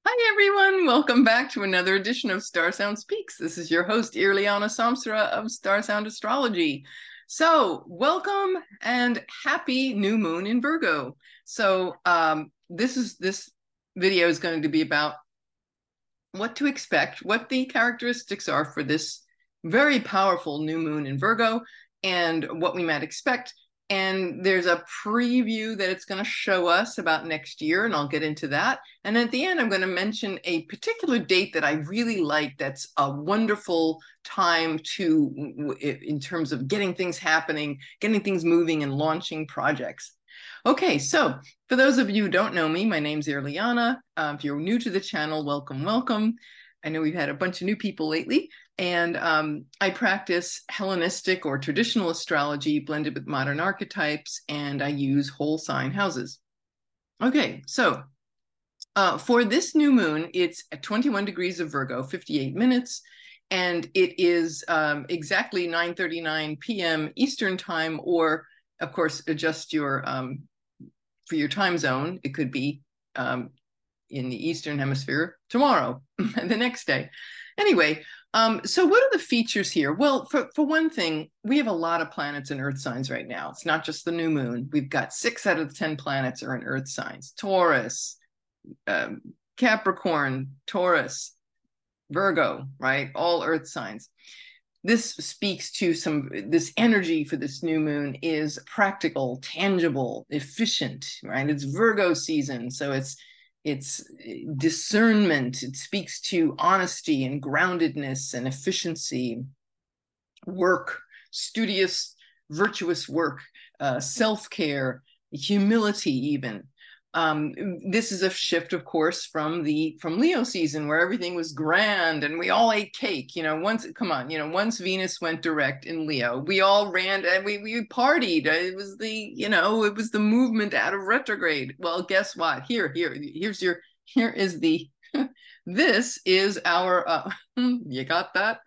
Hi, everyone. Welcome back to another edition of Star Sound Speaks. This is your host, Irliana Samsara of Star Sound Astrology. So, welcome and happy new moon in Virgo. This video is going to be about what to expect, what the characteristics are for this very powerful new moon in Virgo, and what we might expect. And there's a preview that it's going to show us about next year, and I'll get into that. And at the end, I'm going to mention a particular date that I really like. That's a wonderful time in terms of getting things happening, getting things moving, and launching projects. Okay, so for those of you who don't know me, my name's Irliana. If you're new to the channel, welcome, welcome. I know we've had a bunch of new people lately, and I practice Hellenistic or traditional astrology blended with modern archetypes, and I use whole sign houses. Okay, so for this new moon, it's at 21 degrees of Virgo, 58 minutes, and it is exactly 9:39 p.m. Eastern time, or of course, adjust your for your time zone. It could be in the Eastern Hemisphere tomorrow, the next day. Anyway, so what are the features here? Well, for one thing, we have a lot of planets in Earth signs right now. It's not just the new moon. We've got 6 out of the 10 planets are in Earth signs. Taurus, Capricorn, Taurus, Virgo, right? All Earth signs. This speaks to this energy for this new moon is practical, tangible, efficient, right? It's Virgo season, so it's discernment. It speaks to honesty and groundedness and efficiency, work, studious, virtuous work, self-care, humility, even. This is a shift, of course, from Leo season, where everything was grand and we all ate cake. Once Venus went direct in Leo, we all ran and we partied. It was the movement out of retrograde. Well, guess what? Here is the this is our you got that?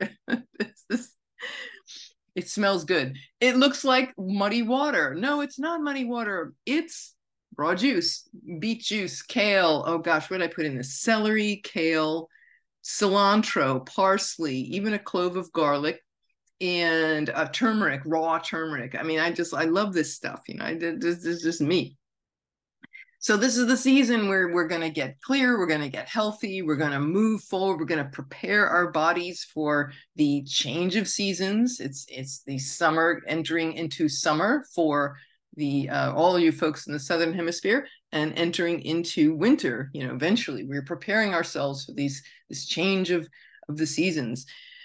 It smells good. It looks like muddy water. No, it's not muddy water. It's raw juice, beet juice, kale. Oh gosh, what did I put in this? Celery, kale, cilantro, parsley, even a clove of garlic, and turmeric, raw turmeric. I mean, I love this stuff. This is just me. So this is the season where we're going to get clear, we're going to get healthy, we're going to move forward, we're going to prepare our bodies for the change of seasons. It's the summer, entering into summer for the all of you folks in the southern hemisphere, and entering into winter. Eventually we're preparing ourselves for this change of the seasons.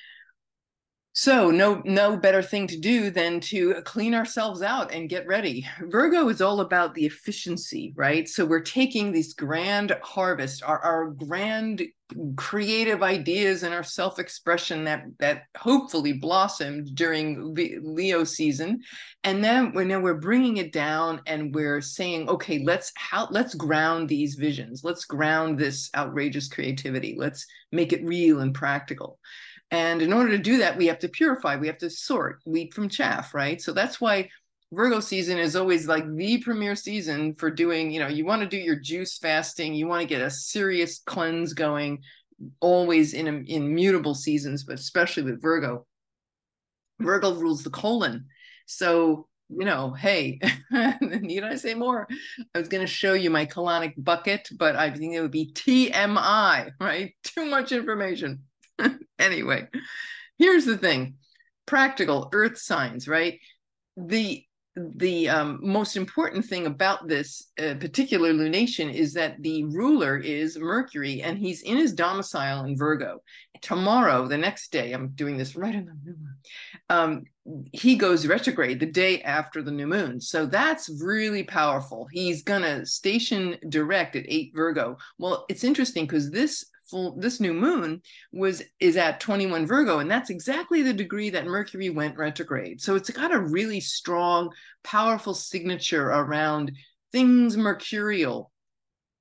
So no better thing to do than to clean ourselves out and get ready. Virgo is all about the efficiency, right? So we're taking this grand harvest, our grand creative ideas and our self-expression that hopefully blossomed during Leo season, and then we're bringing it down and we're saying, okay, let's ground these visions, let's ground this outrageous creativity, let's make it real and practical. And in order to do that, we have to purify, we have to sort wheat from chaff, right? So that's why Virgo season is always like the premier season for doing, you want to do your juice fasting, you want to get a serious cleanse going, always in mutable seasons, but especially with Virgo. Virgo rules the colon. So, hey, need I say more? I was going to show you my colonic bucket, but I think it would be TMI, right? Too much information. Anyway, here's the thing. Practical earth signs, right? The most important thing about this particular lunation is that the ruler is Mercury, and he's in his domicile in Virgo. Tomorrow, the next day, I'm doing this right in the new moon, he goes retrograde the day after the new moon. So that's really powerful. He's gonna station direct at 8 Virgo. Well, it's interesting because this new moon is at 21 Virgo, and that's exactly the degree that Mercury went retrograde. So it's got a really strong, powerful signature around things mercurial.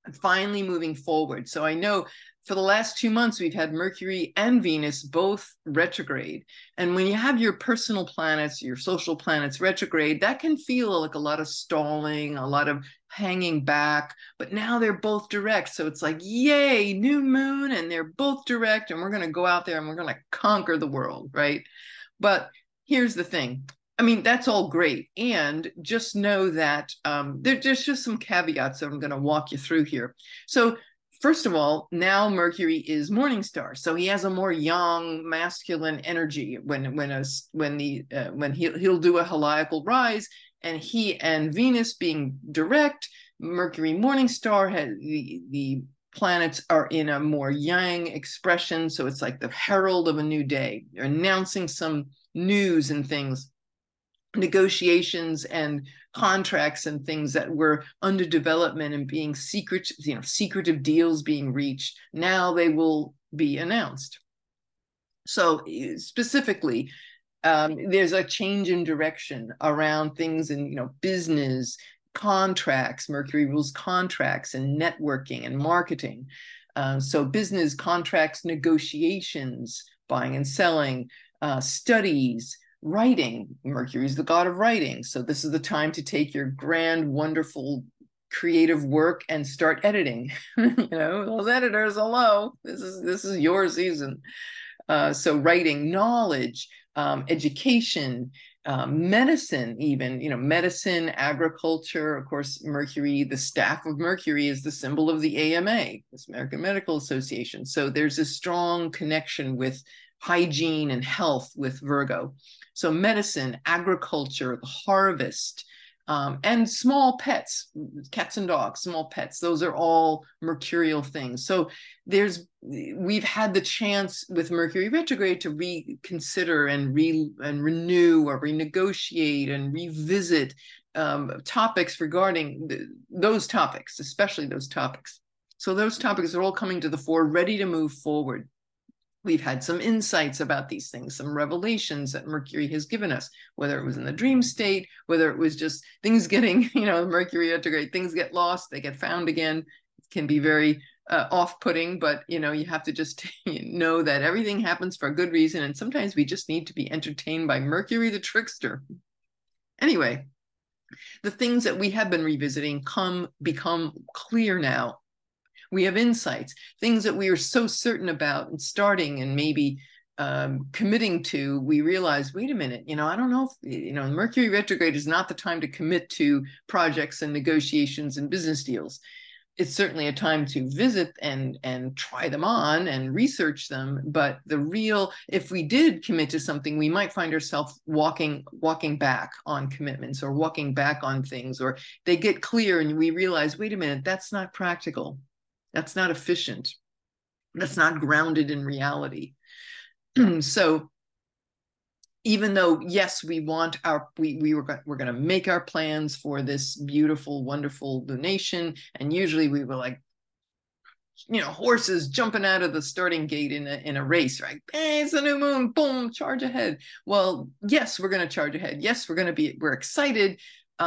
finally moving forward. So I know for the last 2 months, we've had Mercury and Venus both retrograde. And when you have your personal planets, your social planets retrograde, that can feel like a lot of stalling, a lot of hanging back. But now they're both direct. So it's like, yay, new moon, and they're both direct. And we're going to go out there and we're going to conquer the world, right? But here's the thing. I mean, that's all great. And just know that there's just some caveats that I'm going to walk you through here. So first of all, now Mercury is morning star, so he has a more young, masculine energy when he'll do a heliacal rise, and he and Venus being direct, Mercury morning star has the planets are in a more yang expression, so it's like the herald of a new day. They're announcing some news and things, negotiations and contracts and things that were under development and being secret, secretive deals being reached. Now they will be announced. So specifically, there's a change in direction around things in, business, contracts. Mercury rules contracts and networking and marketing. So business, contracts, negotiations, buying and selling, studies, writing. Mercury is the god of writing. So this is the time to take your grand, wonderful, creative work and start editing. Those editors, hello, this is your season. So writing, knowledge, education, medicine, even, medicine, agriculture. Of course, Mercury, the staff of Mercury is the symbol of the AMA, this American Medical Association. So there's a strong connection with hygiene and health with Virgo. So medicine, agriculture, the harvest, and small pets, cats and dogs, small pets. Those are all mercurial things. So we've had the chance with Mercury retrograde to reconsider and renew or renegotiate and revisit topics regarding those topics, especially those topics. So those topics are all coming to the fore, ready to move forward. We've had some insights about these things, some revelations that Mercury has given us, whether it was in the dream state, whether it was just things getting, Mercury retrograde, things get lost, they get found again. It can be very off-putting, but, you have to just know that everything happens for a good reason. And sometimes we just need to be entertained by Mercury the trickster. Anyway, the things that we have been revisiting become clear now. We have insights, things that we were so certain about and starting and maybe committing to. We realize, wait a minute, I don't know if, Mercury retrograde is not the time to commit to projects and negotiations and business deals. It's certainly a time to visit and try them on and research them. But if we did commit to something, we might find ourselves walking back on commitments or walking back on things, or they get clear and we realize, wait a minute, that's not practical. That's not efficient. That's not grounded in reality. So even though, yes, we're going to make our plans for this beautiful, wonderful lunation. And usually we were like, horses jumping out of the starting gate in a race, right? Hey, it's a new moon, boom, charge ahead. Well, yes, we're going to charge ahead. Yes, we're excited.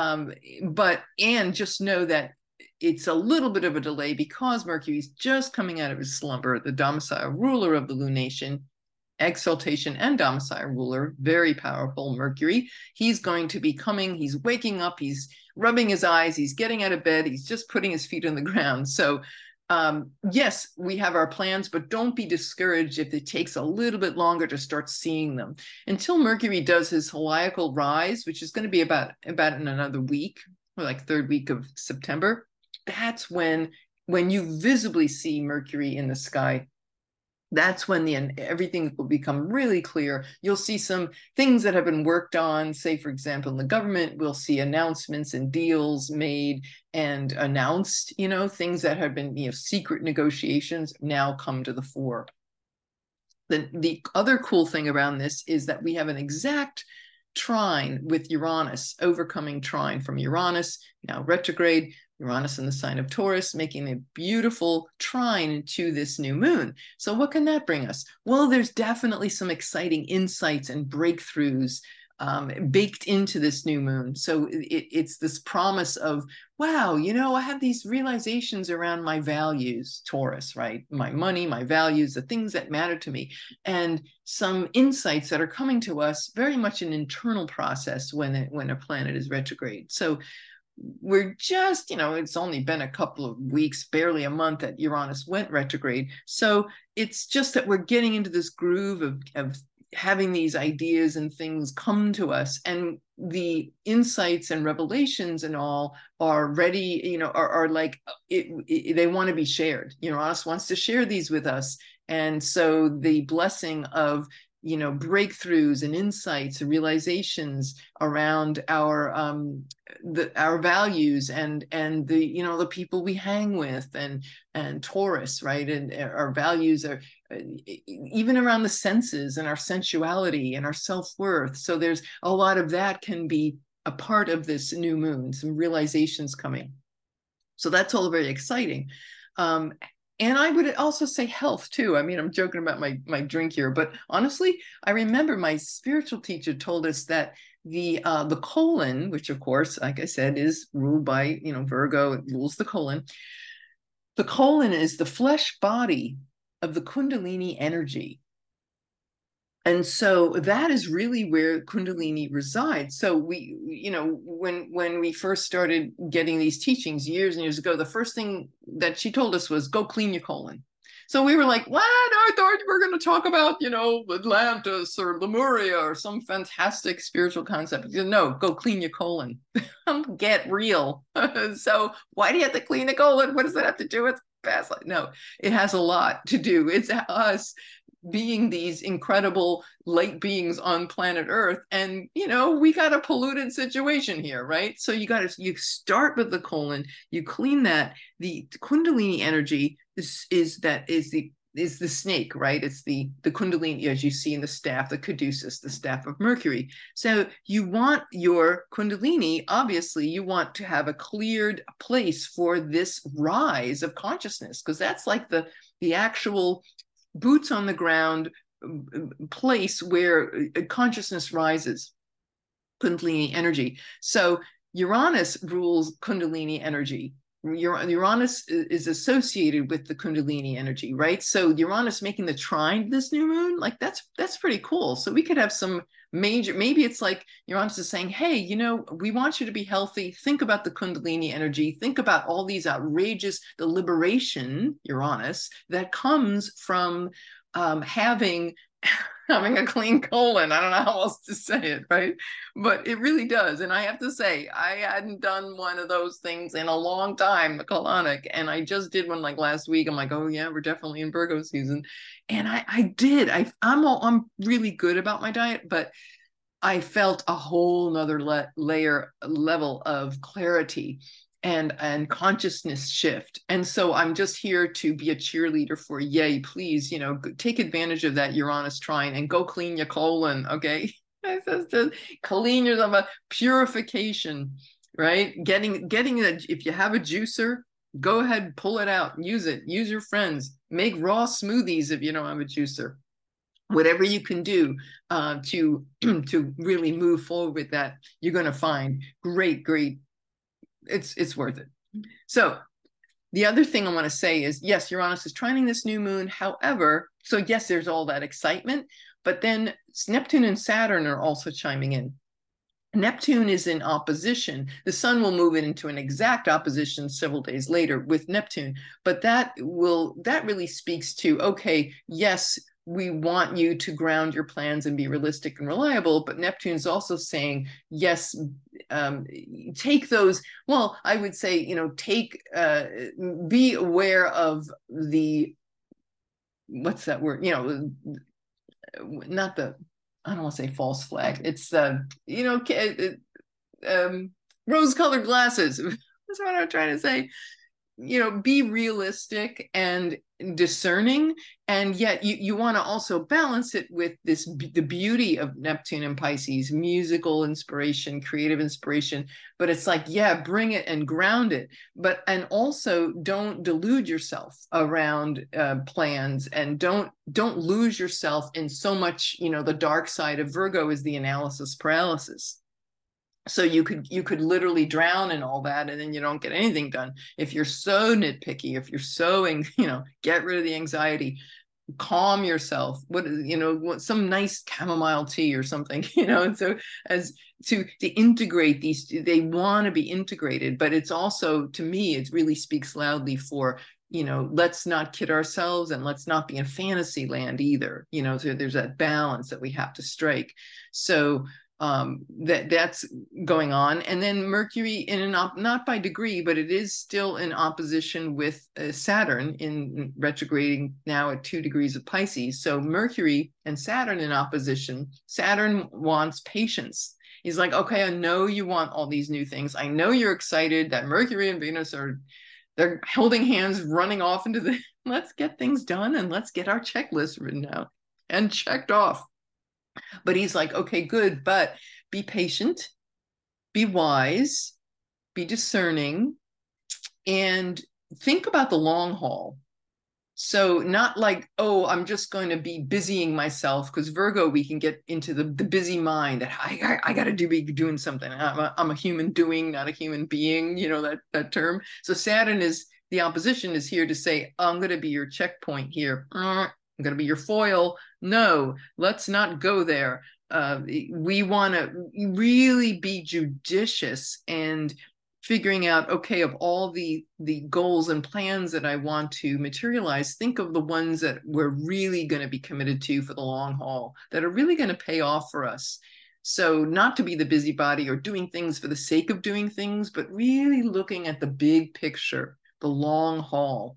And just know that it's a little bit of a delay because Mercury's just coming out of his slumber, the domicile ruler of the lunation, exaltation and domicile ruler, very powerful Mercury. He's going to be coming, he's waking up, he's rubbing his eyes, he's getting out of bed, he's just putting his feet on the ground. So yes, we have our plans, but don't be discouraged if it takes a little bit longer to start seeing them. Until Mercury does his heliacal rise, which is going to be about in another week, or like third week of September. That's when you visibly see Mercury in the sky. That's when everything will become really clear. You'll see some things that have been worked on. Say, for example, in the government, we'll see announcements and deals made and announced, things that have been, secret negotiations now come to the fore. The other cool thing around this is that we have an exact trine with Uranus, overcoming trine from Uranus, now retrograde, Uranus in the sign of Taurus, making a beautiful trine to this new moon. So what can that bring us? Well, there's definitely some exciting insights and breakthroughs baked into this new moon. So it's this promise of, wow, I have these realizations around my values, Taurus, right? My money, my values, the things that matter to me, and some insights that are coming to us, very much an internal process when a planet is retrograde. So we're just, it's only been a couple of weeks, barely a month that Uranus went retrograde. So it's just that we're getting into this groove of having these ideas and things come to us, and the insights and revelations and all are ready, are like, they want to be shared. Uranus wants to share these with us. And so the blessing of breakthroughs and insights and realizations around our values and the the people we hang with, and Taurus, right? And our values are even around the senses and our sensuality and our self-worth. So there's a lot of that can be a part of this new moon, some realizations coming. So that's all very exciting. And I would also say health too. I mean, I'm joking about my drink here, but honestly, I remember my spiritual teacher told us that the colon, which of course, like I said, is ruled by Virgo, it rules the colon. The colon is the flesh body of the Kundalini energy. And so that is really where Kundalini resides. So we, when we first started getting these teachings years and years ago, the first thing that she told us was, go clean your colon. So we were like, what? I thought you were going to talk about, Atlantis or Lemuria or some fantastic spiritual concept. No, go clean your colon. Get real. So why do you have to clean the colon? What does that have to do with past life? No, it has a lot to do. It's us being these incredible light beings on planet Earth, and we got a polluted situation here, right? So you start with the colon, you clean that. The Kundalini energy is the snake, right? It's the Kundalini, as you see in the staff, the caduceus, the staff of Mercury. So you want your Kundalini, obviously, you want to have a cleared place for this rise of consciousness, because that's like the actual boots on the ground place where consciousness rises, Kundalini energy. So Uranus rules Kundalini energy. Uranus is associated with the Kundalini energy, right? So Uranus making the trine this new moon, like that's pretty cool. So we could have some major, maybe it's like Uranus is saying, hey, we want you to be healthy. Think about the Kundalini energy. Think about all these outrageous, the liberation, Uranus, that comes from having a clean colon. I don't know how else to say it, right? But it really does. And I have to say, I hadn't done one of those things in a long time, the colonic, and I just did one like last week. I'm like, oh yeah, we're definitely in Virgo season. And I did. I'm really good about my diet, but I felt a whole nother level of clarity and consciousness shift. And so I'm just here to be a cheerleader for, yay, please, take advantage of that Uranus trine and go clean your colon, okay? Just clean yourself, a purification, right? Getting that, if you have a juicer, go ahead, pull it out, use it, use your friends, make raw smoothies if you don't have a juicer. Whatever you can do to really move forward with that, you're going to find great. It's worth it. So the other thing I want to say is, yes, Uranus is trining this new moon. However, so yes, there's all that excitement, but then Neptune and Saturn are also chiming in. Neptune is in opposition. The sun will move it into an exact opposition several days later with Neptune, but that really speaks to, okay, yes, we want you to ground your plans and be realistic and reliable, but Neptune's also saying, yes, take those, well, I would say, be aware of the, what's that word? Not the, I don't want to say false flag. It's, rose-colored glasses. That's what I'm trying to say. be realistic and discerning, and yet you want to also balance it with the beauty of Neptune and Pisces, musical inspiration, creative inspiration. But it's like, yeah, bring it and ground it, and also don't delude yourself around plans, and don't lose yourself in so much. The dark side of Virgo is the analysis paralysis. So you could literally drown in all that, and then you don't get anything done if you're so nitpicky, if you're so get rid of the anxiety, calm yourself, some nice chamomile tea or something, so as to integrate these. They want to be integrated, but it's also, to me, it really speaks loudly for, let's not kid ourselves, and let's not be in fantasy land either. So there's that balance that we have to strike. So that's going on. And then Mercury in not by degree, but it is still in opposition with Saturn, in retrograding now at 2 degrees of Pisces. So Mercury and Saturn in opposition. Saturn wants patience. He's like, okay, I know you want all these new things. I know you're excited that Mercury and Venus they're holding hands, running off into the, let's get things done, and let's get our checklist written out and checked off. But he's like, okay, good, but be patient, be wise, be discerning, and think about the long haul. So not like, oh, I'm just going to be busying myself, because Virgo, we can get into the busy mind that I got to be doing something. I'm a human doing, not a human being, that term. So Saturn is the opposition, is here to say, I'm going to be your checkpoint here. I'm going to be your foil. No, let's not go there. We want to really be judicious and figuring out, okay, of all the goals and plans that I want to materialize, think of the ones that we're really going to be committed to for the long haul, that are really going to pay off for us. So not to be the busybody or doing things for the sake of doing things, but really looking at the big picture, the long haul.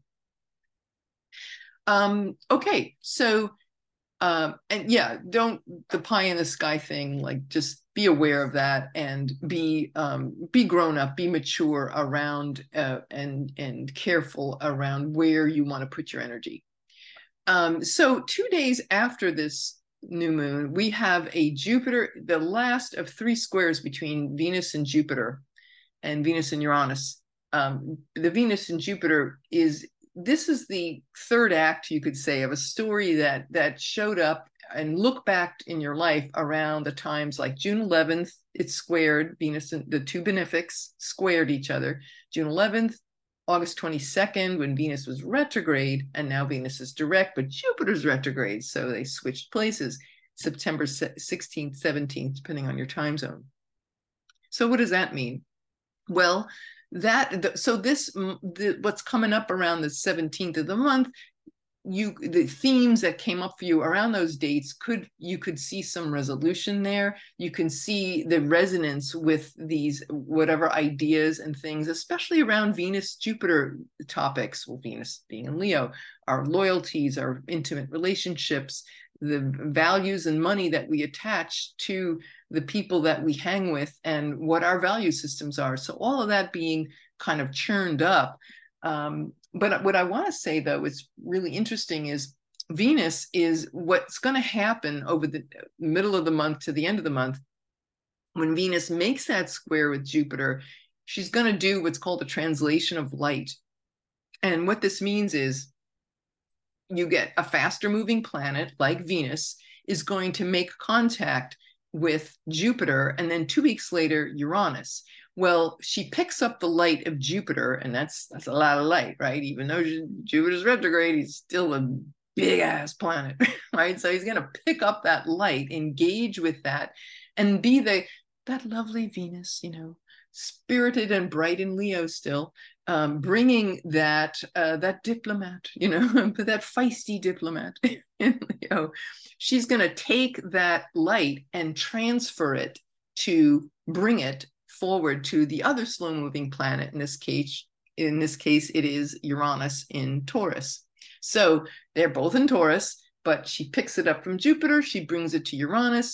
Okay, so and yeah, don't the pie in the sky thing, like just be aware of that, and be grown up, be mature around and careful around where you want to put your energy. So 2 days after this new moon, we have a Jupiter, the last of 3 squares between Venus and Jupiter, and Venus and Uranus. The Venus and Jupiter this is the third act, you could say, of a story that showed up, and look back in your life around the times like June 11th, it squared Venus, and the 2 benefics squared each other. June 11th, August 22nd, when Venus was retrograde, and now Venus is direct, but Jupiter's retrograde, so they switched places. September 16th, 17th, depending on your time zone. So what does that mean? Well, what's coming up around the 17th of the month, the themes that came up for you around those dates, you could see some resolution there. You can see the resonance with these whatever ideas and things, especially around Venus Jupiter topics. Well, Venus being in Leo, our loyalties, our intimate relationships, the values and money that we attach to the people that we hang with, and what our value systems are. So all of that being kind of churned up. But what I want to say, though, is really interesting, is Venus is what's going to happen over the middle of the month to the end of the month. When Venus makes that square with Jupiter, she's going to do what's called a translation of light. And what this means is you get a faster moving planet like Venus is going to make contact with Jupiter, and then 2 weeks later, Uranus. Well, she picks up the light of Jupiter, and that's a lot of light, right? Even though Jupiter's retrograde, he's still a big ass planet, right? So he's going to pick up that light, engage with that, and be that lovely Venus, spirited and bright in Leo still, bringing that diplomat, that feisty diplomat in Leo. She's going to take that light and transfer it to bring it forward to the other slow moving planet. In this case, it is Uranus in Taurus. So they're both in Taurus, but she picks it up from Jupiter. She brings it to Uranus.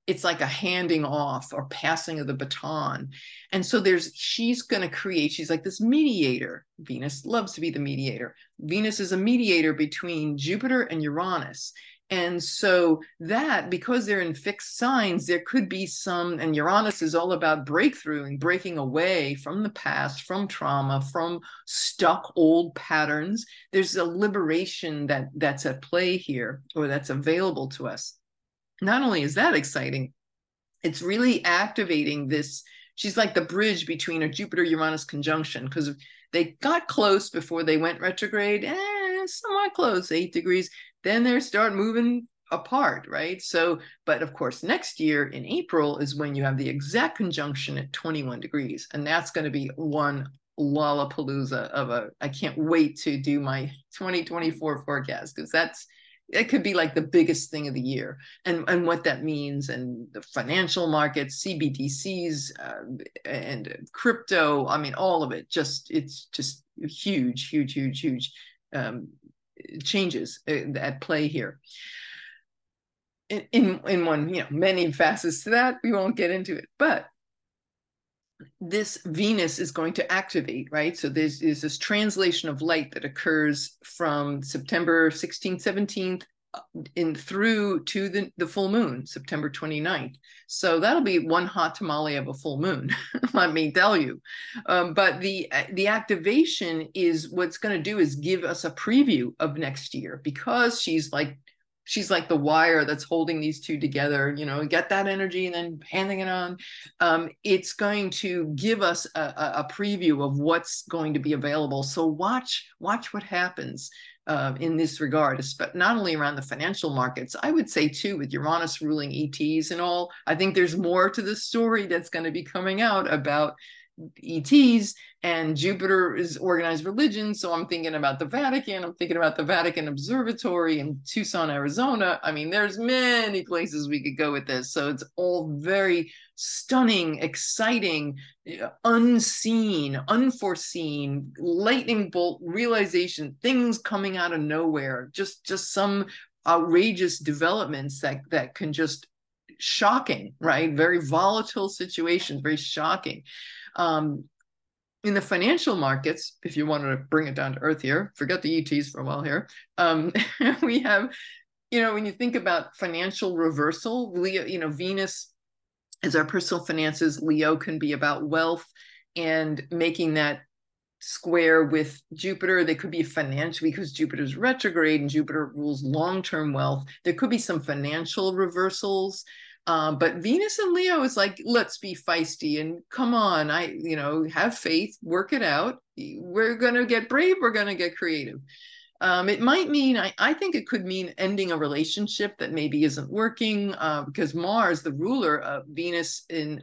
it's like a handing off or passing of the baton. And so she's going to create, she's like this mediator. Venus loves to be the mediator. Venus is a mediator between Jupiter and Uranus. And so that, because they're in fixed signs, there could be some, and Uranus is all about breakthrough and breaking away from the past, from trauma, from stuck old patterns. There's a liberation that's at play here, or that's available to us. Not only is that exciting, it's really activating this. She's like the bridge between a Jupiter-Uranus conjunction, because they got close before they went retrograde, somewhat close, 8 degrees. Then they start moving apart, right? So, but of course, next year in April is when you have the exact conjunction at 21 degrees. And that's going to be one Lollapalooza of I can't wait to do my 2024 forecast, because it could be like the biggest thing of the year, and what that means, and the financial markets, CBDCs, and crypto. I mean, all of it. It's just huge, huge, huge, huge changes at play here. In one, many facets to that. We won't get into it, but this Venus is going to activate, right? So there's this translation of light that occurs from September 16th, 17th through to the full moon, September 29th. So that'll be one hot tamale of a full moon, let me tell you. But the activation is what's going to do is give us a preview of next year, because she's like the wire that's holding these two together, get that energy and then handing it on. It's going to give us a preview of what's going to be available. So watch what happens in this regard, not only around the financial markets, I would say too, with Uranus ruling ETs and all. I think there's more to the story that's going to be coming out about ETs, and Jupiter is organized religion. So I'm thinking about the Vatican. I'm thinking about the Vatican Observatory in Tucson, Arizona. I mean, there's many places we could go with this. So it's all very stunning, exciting, unseen, unforeseen, lightning bolt realization, things coming out of nowhere, just some outrageous developments that can just shocking, right? Very volatile situations, very shocking. In the financial markets, if you wanted to bring it down to earth here, forget the ETs for a while here. We have, when you think about financial reversal, Leo, Venus is our personal finances. Leo can be about wealth, and making that square with Jupiter. They could be financial, because Jupiter's retrograde and Jupiter rules long-term wealth. There could be some financial reversals. But Venus and Leo is like, let's be feisty and come on, have faith, work it out. We're going to get brave. We're going to get creative. It might mean, I think it could mean ending a relationship that maybe isn't working, because Mars, the ruler of Venus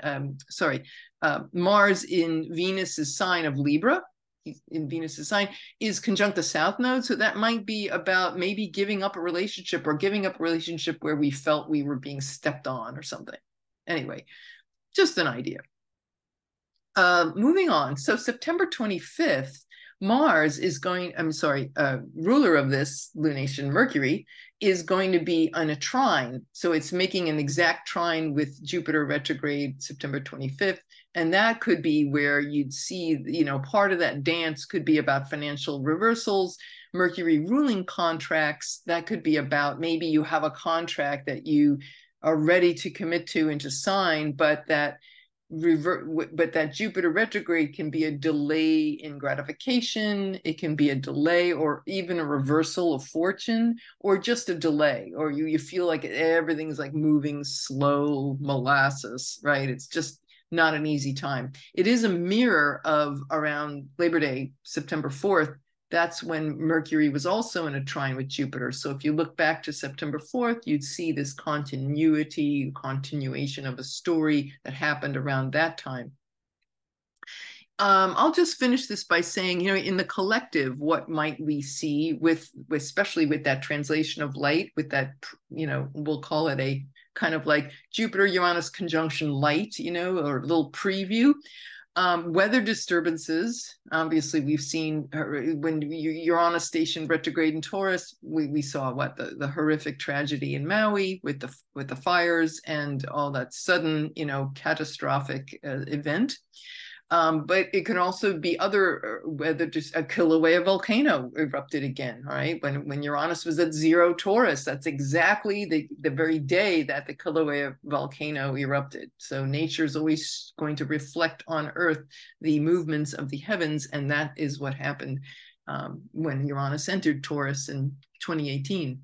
Mars in Venus's sign of Libra, in Venus's sign, is conjunct the South Node. So that might be about maybe giving up a relationship, or giving up a relationship where we felt we were being stepped on or something. Anyway, just an idea. Moving on. So September 25th, Mars is ruler of this lunation, Mercury, is going to be on a trine. So it's making an exact trine with Jupiter retrograde September 25th. And that could be where you'd see, part of that dance could be about financial reversals, Mercury ruling contracts. That could be about, maybe you have a contract that you are ready to commit to and to sign, but that Jupiter retrograde can be a delay in gratification. It can be a delay or even a reversal of fortune, or just a delay, or you feel like everything's like moving slow molasses, right? It's just not an easy time. It is a mirror of around Labor Day, September 4th. That's when Mercury was also in a trine with Jupiter. So if you look back to September 4th, you'd see this continuation of a story that happened around that time. I'll just finish this by saying, in the collective, what might we see especially with that translation of light, with that, we'll call it a kind of like Jupiter-Uranus conjunction light, or a little preview. Weather disturbances. Obviously, we've seen when Uranus stationed retrograde in Taurus. We saw what the horrific tragedy in Maui with the fires and all that sudden, catastrophic event. But it can also be other weather. Just a Kilauea volcano erupted again. All right, when Uranus was at 0 Taurus, that's exactly the very day that the Kilauea volcano erupted. So nature is always going to reflect on Earth the movements of the heavens, and that is what happened when Uranus entered Taurus in 2018.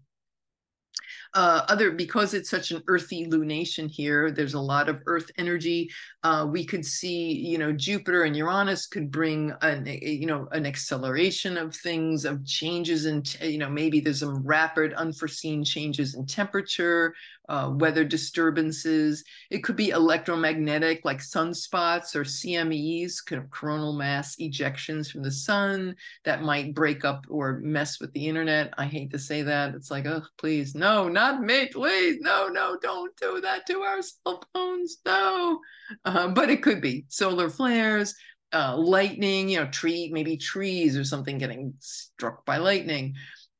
Because it's such an earthy lunation here, there's a lot of earth energy. We could see, Jupiter and Uranus could bring an acceleration of things, of changes in, maybe there's some rapid unforeseen changes in temperature, weather disturbances. It could be electromagnetic, like sunspots or CMEs, coronal mass ejections from the sun that might break up or mess with the internet. I hate to say that. It's like, oh, please, no, not me, please. No, don't do that to our cell phones. No. But it could be solar flares, lightning, maybe trees or something getting struck by lightning.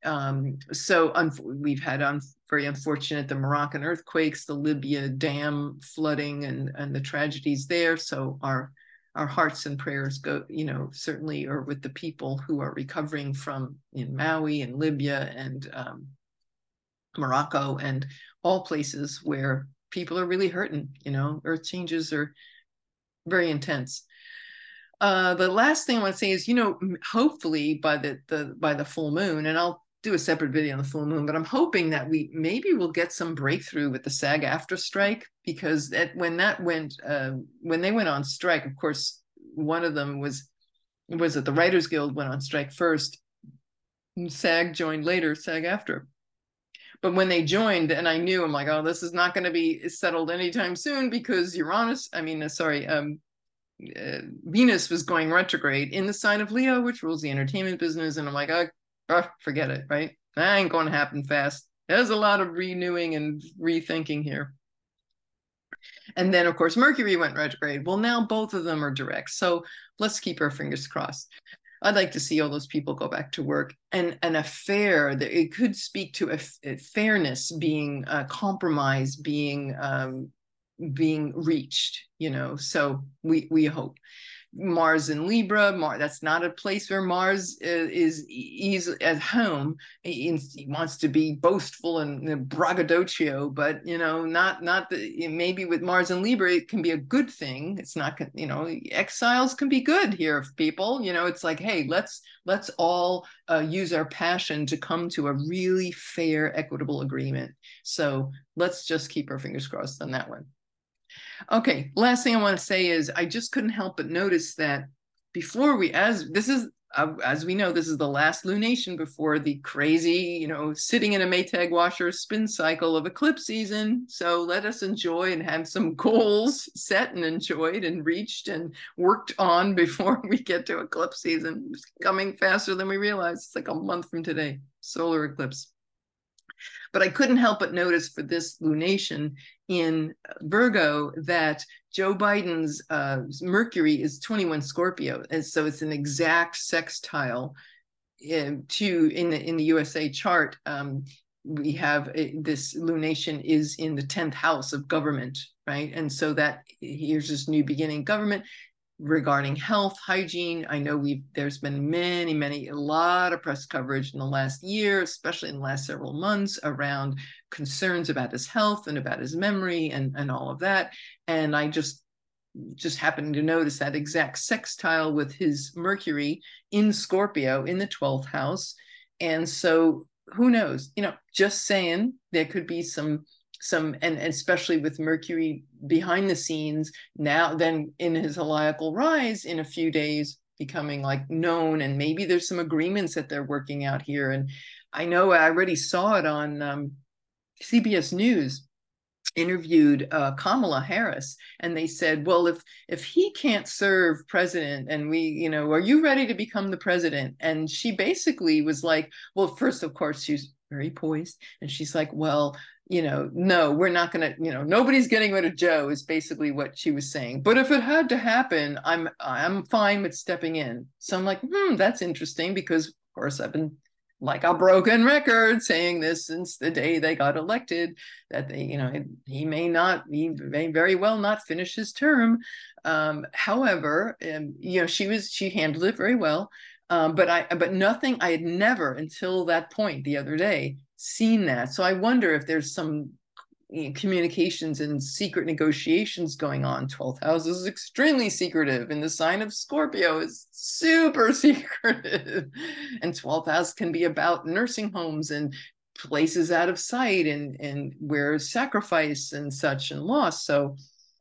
We've had very unfortunate, the Moroccan earthquakes, the Libya dam flooding, and the tragedies there. So our hearts and prayers go, certainly are with the people who are recovering from in Maui and Libya and Morocco and all places where people are really hurting. Earth changes are very intense. The last thing I want to say is, hopefully by the full moon, and I'll do a separate video on the full moon, but I'm hoping that we'll get some breakthrough with the SAG-AFTRA strike, because when they went on strike, of course, one of them was that the Writers Guild went on strike first, SAG joined later, SAG-AFTRA. But when they joined, and I knew, I'm like, oh, this is not going to be settled anytime soon, because Venus was going retrograde in the sign of Leo, which rules the entertainment business. And I'm like, oh, forget it, right? That ain't going to happen fast. There's a lot of renewing and rethinking here. And then, of course, Mercury went retrograde. Well, now both of them are direct. So let's keep our fingers crossed. I'd like to see all those people go back to work. And a fair, it could speak to a fairness being compromised, being reached, so we hope. Mars in Libra, that's not a place where Mars is at home. He wants to be boastful and braggadocio, but maybe with Mars in Libra, it can be a good thing. It's not, exiles can be good here, people. It's like, hey, let's all use our passion to come to a really fair, equitable agreement. So let's just keep our fingers crossed on that one. Okay, last thing I want to say is I just couldn't help but notice that before as we know, this is the last lunation before the crazy, sitting in a Maytag washer spin cycle of eclipse season. So let us enjoy and have some goals set and enjoyed and reached and worked on before we get to eclipse season. It's coming faster than we realize. It's like a month from today, solar eclipse. But I couldn't help but notice for this lunation in Virgo that Joe Biden's Mercury is 21 Scorpio. And so it's an exact sextile in the USA chart. We have this lunation is in the 10th house of government, right? And so that here's this new beginning government. Regarding health, hygiene, I know there's been a lot of press coverage in the last year, especially in the last several months, around concerns about his health and about his memory and all of that. And I just happened to notice that exact sextile with his Mercury in Scorpio in the 12th house. And so who knows, just saying, there could be some, and especially with Mercury behind the scenes now, then in his heliacal rise in a few days, becoming like known, and maybe there's some agreements that they're working out here. And I know I already saw it on CBS News, interviewed Kamala Harris, and they said, well, if he can't serve president, and we, are you ready to become the president? And she basically was like, well, first, of course, she's very poised. And she's like, well, no, we're not going to, nobody's getting rid of Joe is basically what she was saying. But if it had to happen, I'm fine with stepping in. So I'm like, that's interesting, because of course I've been like a broken record saying this since the day they got elected, that he may very well not finish his term. However, she handled it very well. But nothing, I had never until that point the other day seen that. So I wonder if there's some communications and secret negotiations going on. 12th house is extremely secretive, and the sign of Scorpio is super secretive. And 12th house can be about nursing homes and places out of sight, and where sacrifice and such and loss. So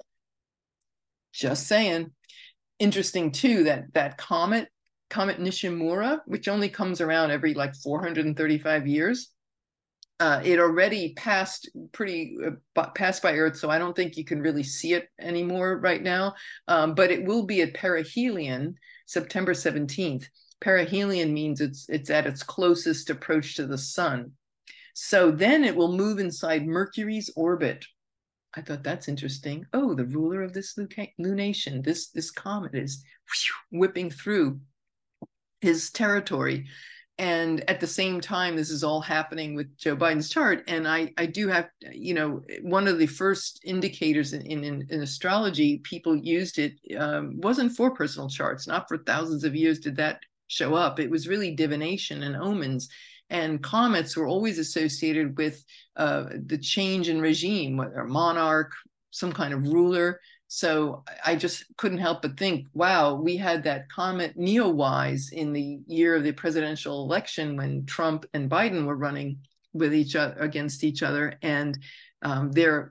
just saying. Interesting too, that comet Nishimura, which only comes around every like 435 years. It already passed by Earth, so I don't think you can really see it anymore right now. But it will be at perihelion, September 17th. Perihelion means it's at its closest approach to the sun. So then it will move inside Mercury's orbit. I thought that's interesting. Oh, the ruler of this lunation, this comet is whipping through his territory. And at the same time, this is all happening with Joe Biden's chart. And I do have, one of the first indicators in astrology, people used it, wasn't for personal charts. Not for thousands of years did that show up. It was really divination and omens. And comets were always associated with the change in regime, whether a monarch, some kind of ruler. So I just couldn't help but think, wow, we had that comet Neowise in the year of the presidential election when Trump and Biden were running with each other against each other. And all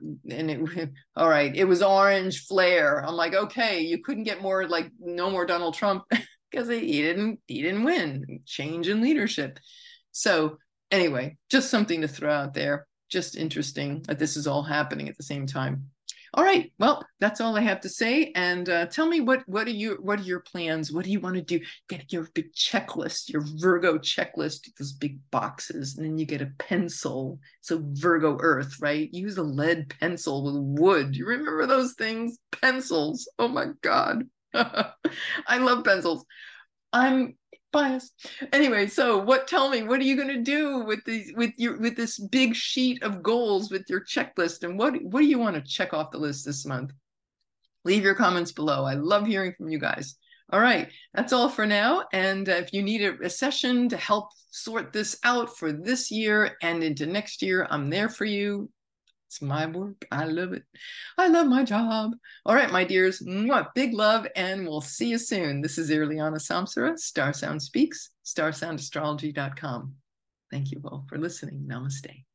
right, it was orange flare. I'm like, okay, you couldn't get more, like, no more Donald Trump, because he didn't win. Change in leadership. So anyway, just something to throw out there. Just interesting that this is all happening at the same time. All right, well, that's all I have to say. And tell me, what are your plans? What do you want to do? Get your big checklist, your Virgo checklist, those big boxes, and then you get a pencil. So Virgo Earth, right? Use a lead pencil with wood. You remember those things? Pencils. Oh my God. I love pencils. I'm biased. Anyway, so tell me, what are you going to do with this big sheet of goals, with your checklist, and what do you want to check off the list this month? Leave your comments below. I love hearing from you guys. All right, that's all for now. And if you need a session to help sort this out for this year and into next year, I'm there for you. It's my work. I love it. I love my job. All right, my dears. Mwah, big love, and we'll see you soon. This is Irliana Samsara, Star Sound Speaks, starsoundastrology.com. Thank you all for listening. Namaste.